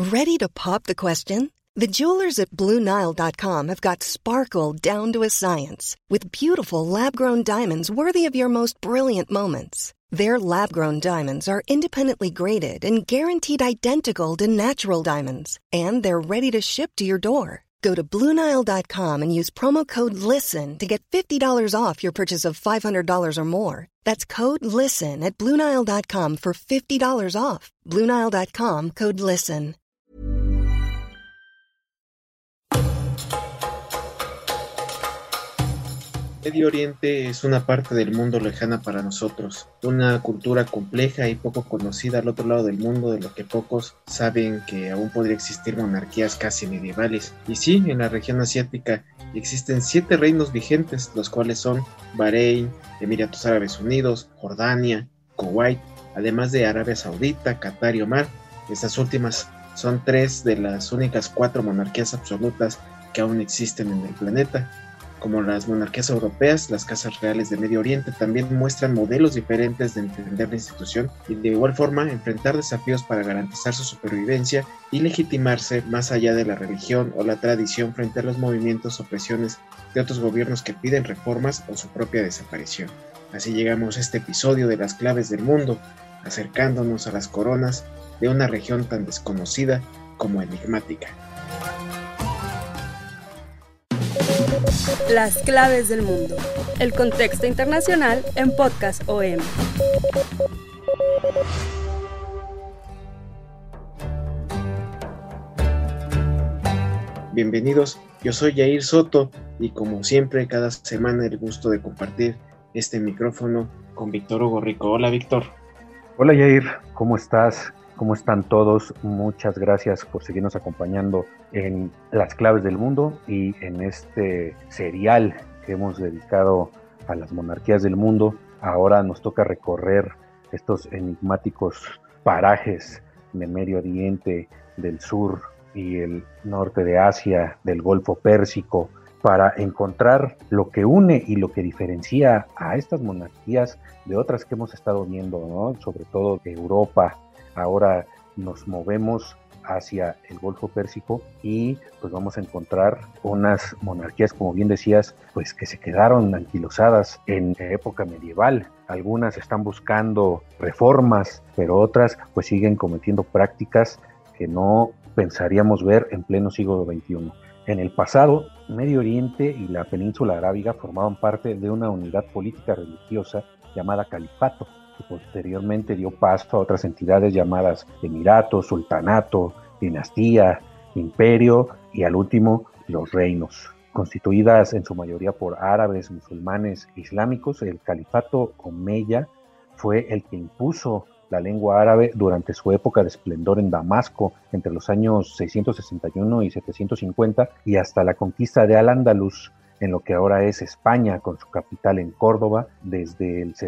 Ready to pop the question? The jewelers at BlueNile.com have got sparkle down to a science with beautiful lab-grown diamonds worthy of your most brilliant moments. Their lab-grown diamonds are independently graded and guaranteed identical to natural diamonds, and they're ready to ship to your door. Go to BlueNile.com and use promo code LISTEN to get $50 off your purchase of $500 or more. That's code LISTEN at BlueNile.com for $50 off. BlueNile.com, code LISTEN. Medio Oriente es una parte del mundo lejana para nosotros, una cultura compleja y poco conocida al otro lado del mundo, de lo que pocos saben que aún podría existir monarquías casi medievales. Y sí, en la región asiática existen 7 reinos vigentes, los cuales son Bahrein, Emiratos Árabes Unidos, Jordania, Kuwait, además de Arabia Saudita, Qatar y Omán. Estas últimas son 3 de las únicas 4 monarquías absolutas que aún existen en el planeta. Como las monarquías europeas, las casas reales de Medio Oriente también muestran modelos diferentes de entender la institución y de igual forma enfrentar desafíos para garantizar su supervivencia y legitimarse más allá de la religión o la tradición frente a los movimientos o presiones de otros gobiernos que piden reformas o su propia desaparición. Así llegamos a este episodio de Las Claves del Mundo, acercándonos a las coronas de una región tan desconocida como enigmática. Las claves del mundo. El contexto internacional en Podcast OM. Bienvenidos, yo soy Yair Soto y como siempre cada semana el gusto de compartir este micrófono con Víctor Hugo Rico. Hola Víctor. Hola Yair, ¿cómo estás? ¿Cómo están todos? Muchas gracias por seguirnos acompañando en Las Claves del Mundo y en este serial que hemos dedicado a las monarquías del mundo. Ahora nos toca recorrer estos enigmáticos parajes de Medio Oriente, del sur y el norte de Asia, del Golfo Pérsico, para encontrar lo que une y lo que diferencia a estas monarquías de otras que hemos estado viendo, ¿no? Sobre todo de Europa. Ahora nos movemos hacia el Golfo Pérsico y pues vamos a encontrar unas monarquías, como bien decías, pues que se quedaron anquilosadas en época medieval. Algunas están buscando reformas, pero otras pues siguen cometiendo prácticas que no pensaríamos ver en pleno siglo XXI. En el pasado, Medio Oriente y la península arábiga formaban parte de una unidad política religiosa llamada califato, que posteriormente dio paso a otras entidades llamadas emirato, sultanato, dinastía, imperio y al último los reinos. Constituidas en su mayoría por árabes, musulmanes e islámicos, el califato omeya fue el que impuso la lengua árabe durante su época de esplendor en Damasco entre los años 661 y 750 y hasta la conquista de Al-Ándalus en lo que ahora es España, con su capital en Córdoba, desde el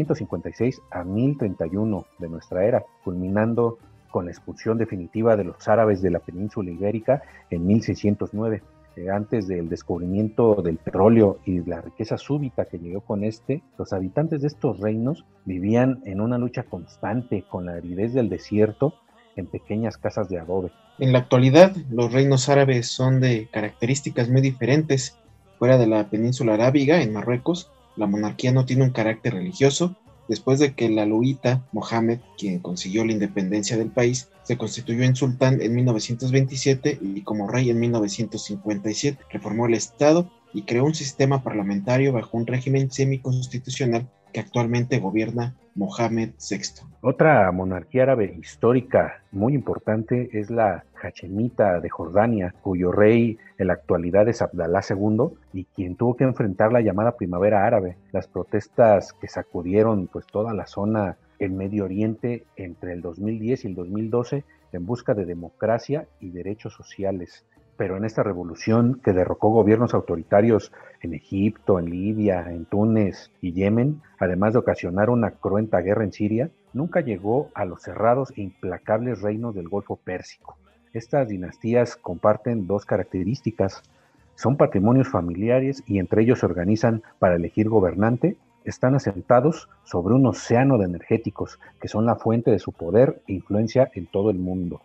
756 a 1031 de nuestra era, culminando con la expulsión definitiva de los árabes de la península ibérica en 1609. Antes del descubrimiento del petróleo y la riqueza súbita que llegó con los habitantes de estos reinos vivían en una lucha constante con la aridez del desierto en pequeñas casas de adobe. En la actualidad, los reinos árabes son de características muy diferentes. Fuera de la península arábiga, en Marruecos, la monarquía no tiene un carácter religioso, después de que el alauita Mohammed, quien consiguió la independencia del país, se constituyó en sultán en 1927 y como rey en 1957. Reformó el Estado y creó un sistema parlamentario bajo un régimen semiconstitucional que actualmente gobierna Mohammed VI. Otra monarquía árabe histórica muy importante es la Hachemita de Jordania, cuyo rey en la actualidad es Abdalá II y quien tuvo que enfrentar la llamada Primavera Árabe, las protestas que sacudieron pues toda la zona en Medio Oriente entre el 2010 y el 2012 en busca de democracia y derechos sociales. Pero en esta revolución que derrocó gobiernos autoritarios en Egipto, en Libia, en Túnez y Yemen, además de ocasionar una cruenta guerra en Siria, nunca llegó a los cerrados e implacables reinos del Golfo Pérsico. Estas dinastías comparten 2 características: son patrimonios familiares y entre ellos se organizan para elegir gobernante. Están asentados sobre un océano de energéticos que son la fuente de su poder e influencia en todo el mundo.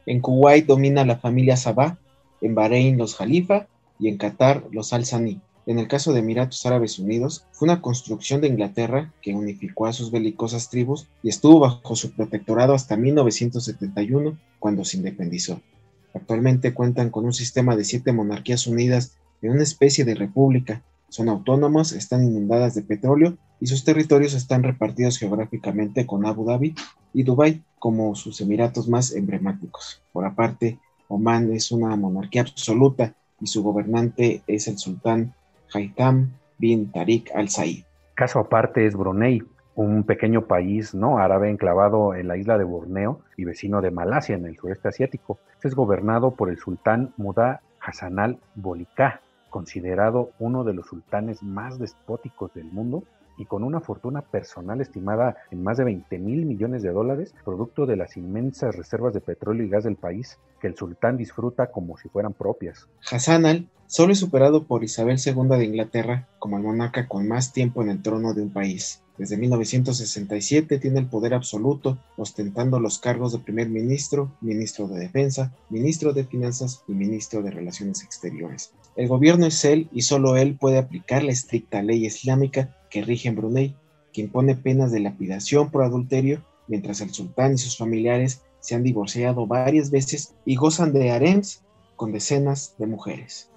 En Kuwait domina la familia Sabah, en Bahrein los Jalifa y en Qatar los Al Thani. En el caso de Emiratos Árabes Unidos, fue una construcción de Inglaterra que unificó a sus belicosas tribus y estuvo bajo su protectorado hasta 1971, cuando se independizó. Actualmente cuentan con un sistema de 7 monarquías unidas en una especie de república. Son autónomas, están inundadas de petróleo y sus territorios están repartidos geográficamente con Abu Dhabi y Dubái como sus emiratos más emblemáticos. Por aparte, Omán es una monarquía absoluta y su gobernante es el sultán Haitham bin Tariq al-Said. Caso aparte es Brunei, un pequeño país no árabe enclavado en la isla de Borneo y vecino de Malasia en el sureste asiático. Es gobernado por el sultán Muda Hassan al-Bolkiah, considerado uno de los sultanes más despóticos del mundo y con una fortuna personal estimada en más de 20,000 millones de dólares, producto de las inmensas reservas de petróleo y gas del país, que el sultán disfruta como si fueran propias. Hassan al solo es superado por Isabel II de Inglaterra como el monarca con más tiempo en el trono de un país. Desde 1967 tiene el poder absoluto, ostentando los cargos de primer ministro, ministro de defensa, ministro de finanzas y ministro de relaciones exteriores. El gobierno es él y solo él puede aplicar la estricta ley islámica que rige en Brunei, que impone penas de lapidación por adulterio, mientras el sultán y sus familiares se han divorciado varias veces y gozan de harems con decenas de mujeres.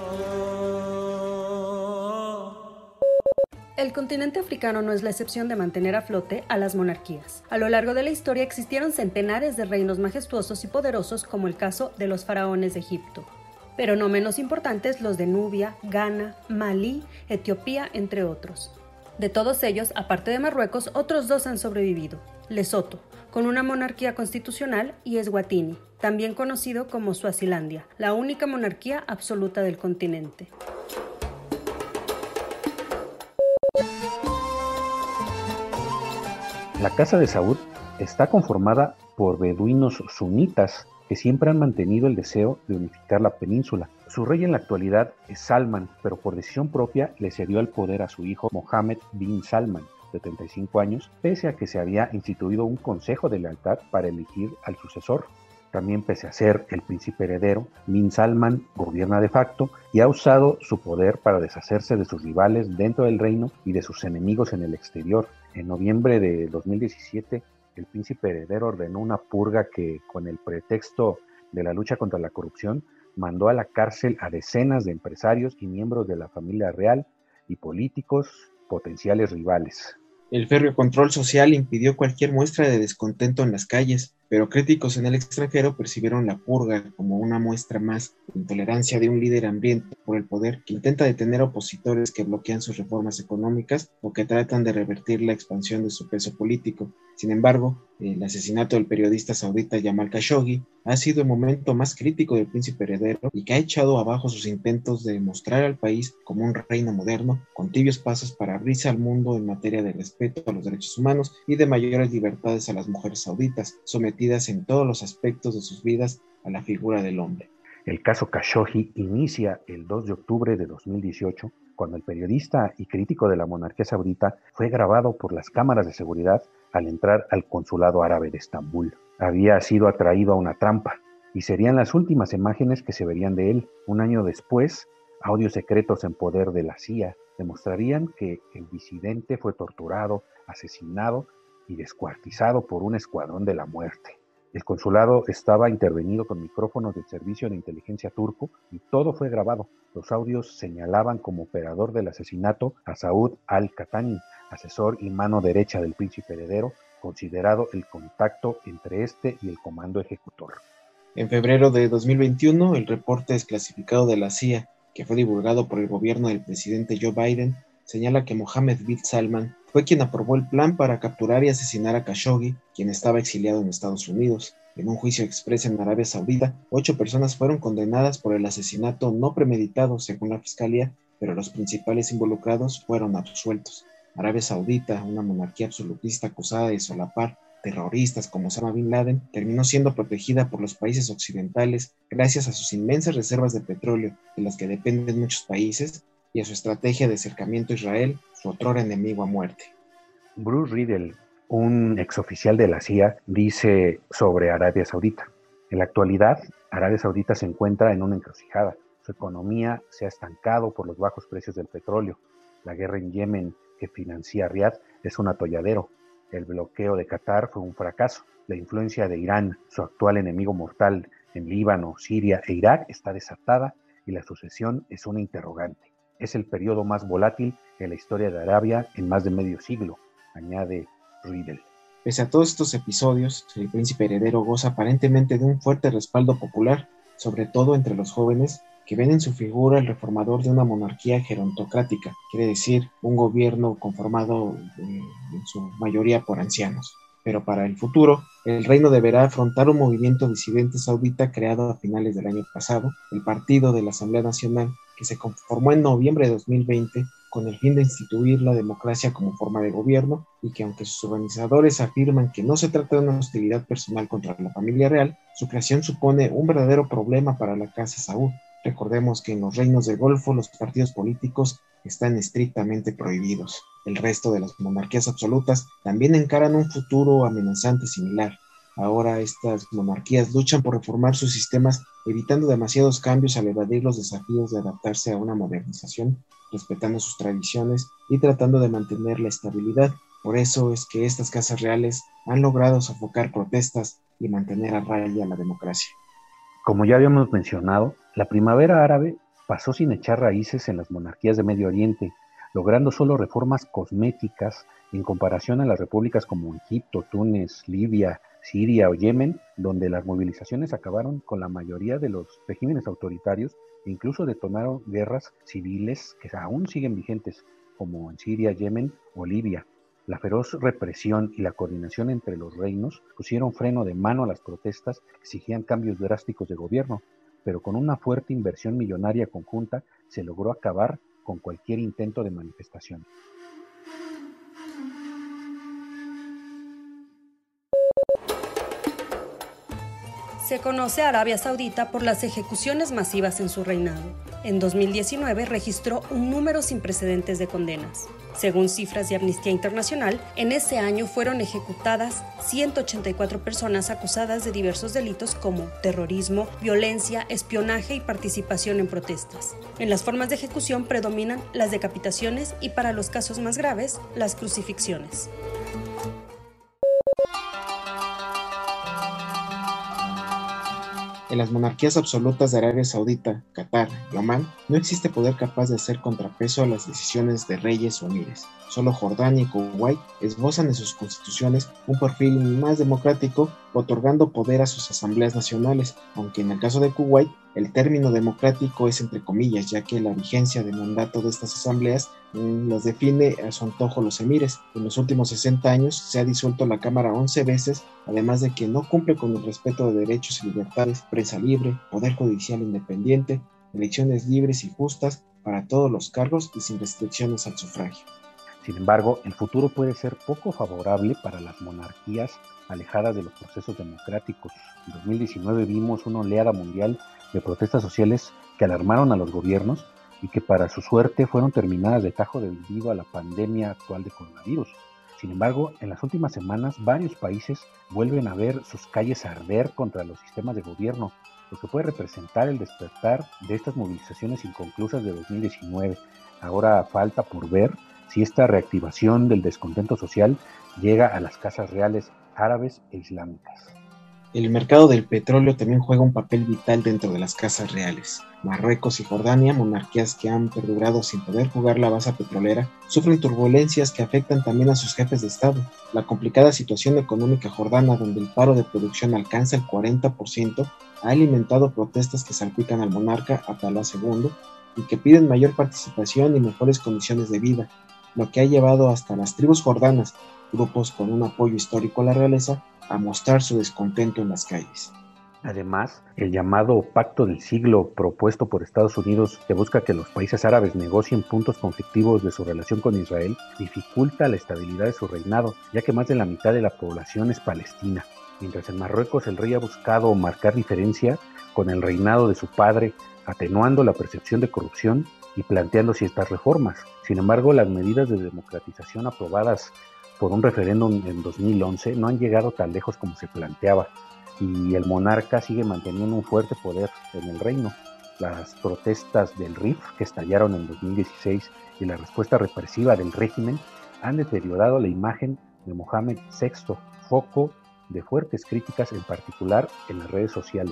El continente africano no es la excepción de mantener a flote a las monarquías. A lo largo de la historia existieron centenares de reinos majestuosos y poderosos, como el caso de los faraones de Egipto, pero no menos importantes los de Nubia, Ghana, Malí, Etiopía, entre otros. De todos ellos, aparte de Marruecos, otros 2 han sobrevivido: Lesoto, con una monarquía constitucional, y Eswatini, también conocido como Suazilandia, la única monarquía absoluta del continente. La Casa de Saud está conformada por beduinos sunitas que siempre han mantenido el deseo de unificar la península. Su rey en la actualidad es Salman, pero por decisión propia le cedió el poder a su hijo Mohammed bin Salman, de 35 años, pese a que se había instituido un consejo de lealtad para elegir al sucesor. También, pese a ser el príncipe heredero, bin Salman gobierna de facto y ha usado su poder para deshacerse de sus rivales dentro del reino y de sus enemigos en el exterior. En noviembre de 2017, el príncipe heredero ordenó una purga que, con el pretexto de la lucha contra la corrupción, mandó a la cárcel a decenas de empresarios y miembros de la familia real y políticos potenciales rivales. El férreo control social impidió cualquier muestra de descontento en las calles, pero críticos en el extranjero percibieron la purga como una muestra más de intolerancia de un líder hambriento por el poder que intenta detener opositores que bloquean sus reformas económicas o que tratan de revertir la expansión de su peso político. Sin embargo, el asesinato del periodista saudita Jamal Khashoggi ha sido el momento más crítico del príncipe heredero y que ha echado abajo sus intentos de mostrar al país como un reino moderno, con tibios pasos para abrirse al mundo en materia de respeto a los derechos humanos y de mayores libertades a las mujeres sauditas, sometidas en todos los aspectos de sus vidas a la figura del hombre. El caso Khashoggi inicia el 2 de octubre de 2018, cuando el periodista y crítico de la monarquía saudita fue grabado por las cámaras de seguridad al entrar al consulado árabe de Estambul. Había sido atraído a una trampa y serían las últimas imágenes que se verían de él. Un año después, audios secretos en poder de la CIA demostrarían que el disidente fue torturado, asesinado y descuartizado por un escuadrón de la muerte. El consulado estaba intervenido con micrófonos del servicio de inteligencia turco y todo fue grabado. Los audios señalaban como operador del asesinato a Saud al-Qahtani, asesor y mano derecha del príncipe heredero, considerado el contacto entre este y el comando ejecutor. En febrero de 2021, el reporte desclasificado de la CIA, que fue divulgado por el gobierno del presidente Joe Biden, señala que Mohammed bin Salman fue quien aprobó el plan para capturar y asesinar a Khashoggi, quien estaba exiliado en Estados Unidos. En un juicio expreso en Arabia Saudita, 8 personas fueron condenadas por el asesinato no premeditado, según la fiscalía, pero los principales involucrados fueron absueltos. Arabia Saudita, una monarquía absolutista acusada de solapar terroristas como Osama Bin Laden, terminó siendo protegida por los países occidentales gracias a sus inmensas reservas de petróleo, de las que dependen muchos países, y a su estrategia de acercamiento a Israel, su otrora enemigo a muerte. Bruce Riedel, un exoficial de la CIA, dice sobre Arabia Saudita: En la actualidad, Arabia Saudita se encuentra en una encrucijada. Su economía se ha estancado por los bajos precios del petróleo. La guerra en Yemen que financia Riad es un atolladero. El bloqueo de Qatar fue un fracaso. La influencia de Irán, su actual enemigo mortal en Líbano, Siria e Irak, está desatada y la sucesión es una interrogante. Es el periodo más volátil en la historia de Arabia en más de medio siglo, añade Riedel. Pese a todos estos episodios, el príncipe heredero goza aparentemente de un fuerte respaldo popular, sobre todo entre los jóvenes, que ven en su figura el reformador de una monarquía gerontocrática, quiere decir, un gobierno conformado en su mayoría por ancianos. Pero para el futuro, el reino deberá afrontar un movimiento disidente saudita creado a finales del año pasado, el Partido de la Asamblea Nacional, que se conformó en noviembre de 2020 con el fin de instituir la democracia como forma de gobierno y que aunque sus organizadores afirman que no se trata de una hostilidad personal contra la familia real, su creación supone un verdadero problema para la Casa Saud. Recordemos que en los reinos del Golfo los partidos políticos están estrictamente prohibidos. El resto de las monarquías absolutas también encaran un futuro amenazante similar. Ahora estas monarquías luchan por reformar sus sistemas, evitando demasiados cambios al evadir los desafíos de adaptarse a una modernización, respetando sus tradiciones y tratando de mantener la estabilidad. Por eso es que estas casas reales han logrado sofocar protestas y mantener a raya la democracia. Como ya habíamos mencionado, la primavera árabe pasó sin echar raíces en las monarquías de Medio Oriente, logrando solo reformas cosméticas en comparación a las repúblicas como Egipto, Túnez, Libia, Siria o Yemen, donde las movilizaciones acabaron con la mayoría de los regímenes autoritarios e incluso detonaron guerras civiles que aún siguen vigentes, como en Siria, Yemen o Libia. La feroz represión y la coordinación entre los reinos pusieron freno de mano a las protestas que exigían cambios drásticos de gobierno, pero con una fuerte inversión millonaria conjunta se logró acabar con cualquier intento de manifestación. Se conoce a Arabia Saudita por las ejecuciones masivas en su reinado. En 2019 registró un número sin precedentes de condenas. Según cifras de Amnistía Internacional, en ese año fueron ejecutadas 184 personas acusadas de diversos delitos como terrorismo, violencia, espionaje y participación en protestas. En las formas de ejecución predominan las decapitaciones y, para los casos más graves, las crucifixiones. En las monarquías absolutas de Arabia Saudita, Qatar y Omán, no existe poder capaz de hacer contrapeso a las decisiones de reyes o emires. Solo Jordania y Kuwait esbozan en sus constituciones un perfil más democrático, otorgando poder a sus asambleas nacionales, aunque en el caso de Kuwait, el término democrático es entre comillas, ya que la vigencia de mandato de estas asambleas las define a su antojo los emires. En los últimos 60 años se ha disuelto la Cámara 11 veces, además de que no cumple con el respeto de derechos y libertades, prensa libre, poder judicial independiente, elecciones libres y justas para todos los cargos y sin restricciones al sufragio. Sin embargo, el futuro puede ser poco favorable para las monarquías alejadas de los procesos democráticos. En 2019 vimos una oleada mundial de protestas sociales que alarmaron a los gobiernos y que para su suerte fueron terminadas de tajo debido a la pandemia actual de coronavirus. Sin embargo, en las últimas semanas varios países vuelven a ver sus calles arder contra los sistemas de gobierno, lo que puede representar el despertar de estas movilizaciones inconclusas de 2019. Ahora falta por ver si esta reactivación del descontento social llega a las casas reales árabes e islámicas. El mercado del petróleo también juega un papel vital dentro de las casas reales. Marruecos y Jordania, monarquías que han perdurado sin poder jugar la baza petrolera, sufren turbulencias que afectan también a sus jefes de Estado. La complicada situación económica jordana, donde el paro de producción alcanza el 40%, ha alimentado protestas que salpican al monarca Abdalá II y que piden mayor participación y mejores condiciones de vida, lo que ha llevado hasta las tribus jordanas, grupos con un apoyo histórico a la realeza, a mostrar su descontento en las calles. Además, el llamado Pacto del Siglo propuesto por Estados Unidos, que busca que los países árabes negocien puntos conflictivos de su relación con Israel, dificulta la estabilidad de su reinado, ya que más de la mitad de la población es palestina. Mientras en Marruecos el rey ha buscado marcar diferencia con el reinado de su padre, atenuando la percepción de corrupción y planteando ciertas reformas. Sin embargo, las medidas de democratización aprobadas por un referéndum en 2011 no han llegado tan lejos como se planteaba. y el monarca sigue manteniendo un fuerte poder en el reino. Las protestas del RIF que estallaron en 2016 y la respuesta represiva del régimen han deteriorado la imagen de Mohamed VI, foco de fuertes críticas en particular en las redes sociales.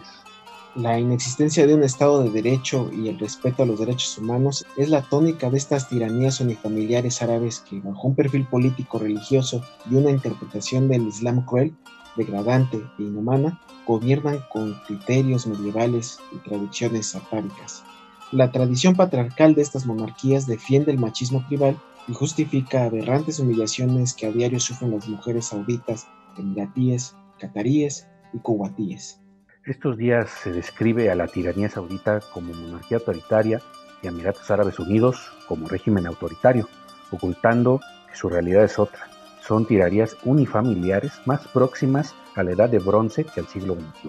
La inexistencia de un Estado de Derecho y el respeto a los derechos humanos es la tónica de estas tiranías unifamiliares árabes que, bajo un perfil político religioso y una interpretación del Islam cruel, degradante e inhumana, gobiernan con criterios medievales y tradiciones atávicas. La tradición patriarcal de estas monarquías defiende el machismo tribal y justifica aberrantes humillaciones que a diario sufren las mujeres sauditas, emiratíes, cataríes y kuwaitíes. Estos días se describe a la tiranía saudita como monarquía autoritaria y a Emiratos Árabes Unidos como régimen autoritario, ocultando que su realidad es otra. Son tiranías unifamiliares más próximas a la edad de bronce que al siglo XXI.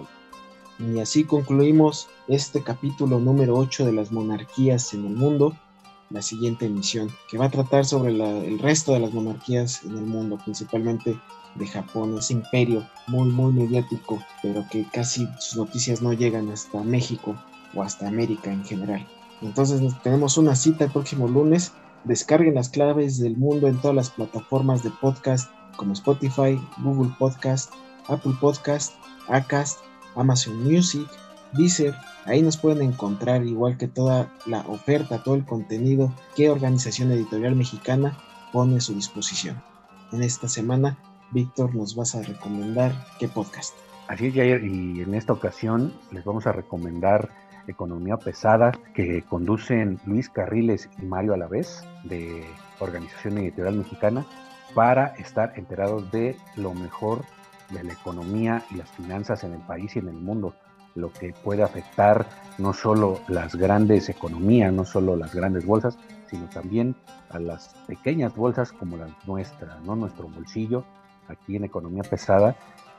Y así concluimos este capítulo número 8 de las monarquías en el mundo, la siguiente emisión, que va a tratar sobre el resto de las monarquías en el mundo, principalmente de Japón, ese imperio muy mediático, pero que casi sus noticias no llegan hasta México o hasta América en general. Entonces tenemos una cita el próximo lunes. Descarguen las claves del mundo en todas las plataformas de podcast como Spotify, Google Podcast, Apple Podcast, Acast, Amazon Music, Deezer. Ahí nos pueden encontrar, igual que toda la oferta, todo el contenido que Organización Editorial Mexicana pone a su disposición. En esta semana, Víctor, nos vas a recomendar qué podcast. Así es, Jair, y en esta ocasión les vamos a recomendar Economía Pesada, que conducen Luis Carriles y Mario Alavés, de Organización Editorial Mexicana, para estar enterados de lo mejor de la economía y las finanzas en el país y en el mundo, lo que puede afectar no solo las grandes economías, no solo las grandes bolsas, sino también a las pequeñas bolsas como la nuestra, ¿no? Nuestro bolsillo. Aquí en Economía Pesada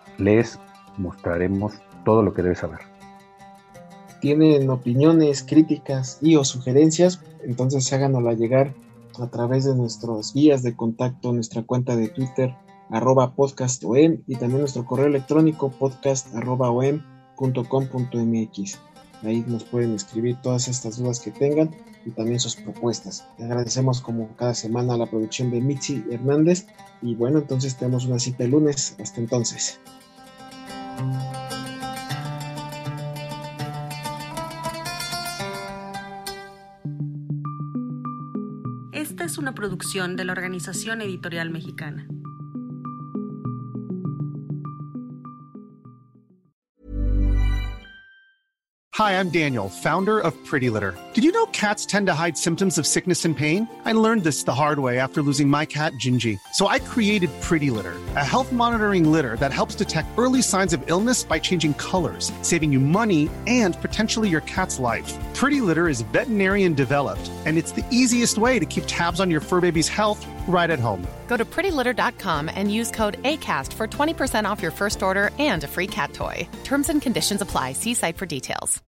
les mostraremos todo lo que debes saber. Tienen opiniones, críticas y o sugerencias, entonces háganosla llegar a través de nuestras vías de contacto, nuestra cuenta de Twitter, @podcastom, y también nuestro correo electrónico podcast@om.com.mx. Ahí nos pueden escribir todas estas dudas que tengan y también sus propuestas. Le agradecemos como cada semana la producción de Mitzi Hernández y bueno, entonces tenemos una cita el lunes. Hasta entonces. Esta es una producción de la Organización Editorial Mexicana. Hi, I'm Daniel, founder of Pretty Litter. Did you know cats tend to hide symptoms of sickness and pain? I learned this the hard way after losing my cat, Gingy. So I created Pretty Litter, a health monitoring litter that helps detect early signs of illness by changing colors, saving you money and potentially your cat's life. Pretty Litter is veterinarian developed, and it's the easiest way to keep tabs on your fur baby's health right at home. Go to prettylitter.com and use code ACAST for 20% off your first order and a free cat toy. Terms and conditions apply. See site for details.